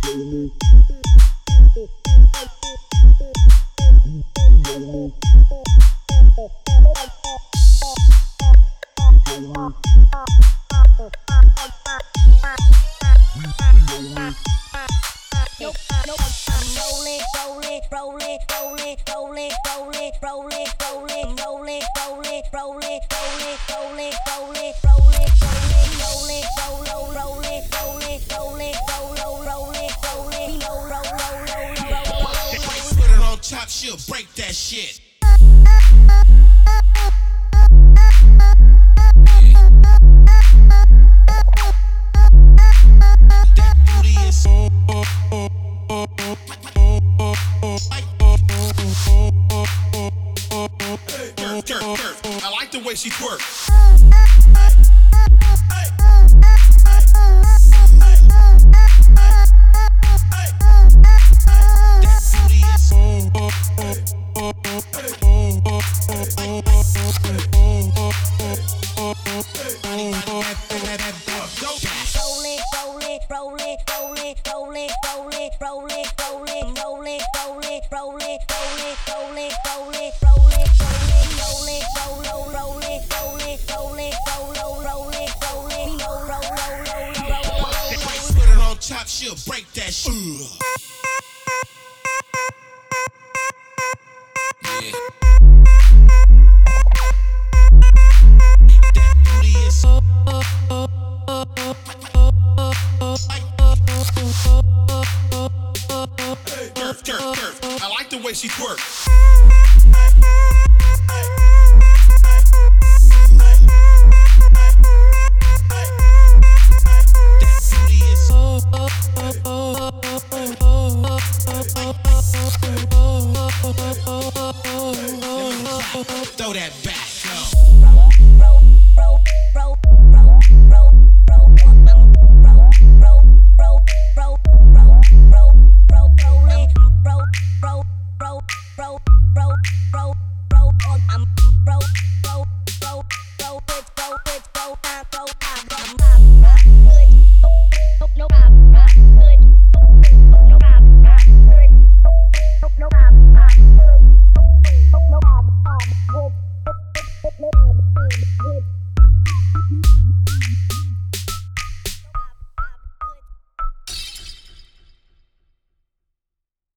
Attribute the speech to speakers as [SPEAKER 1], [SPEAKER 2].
[SPEAKER 1] Top, she'll break that shit. That booty is so I like the way she twerks. Top, she'll break that shit. Yeah. That booty is so I like the way she twerks. Throw that back, no.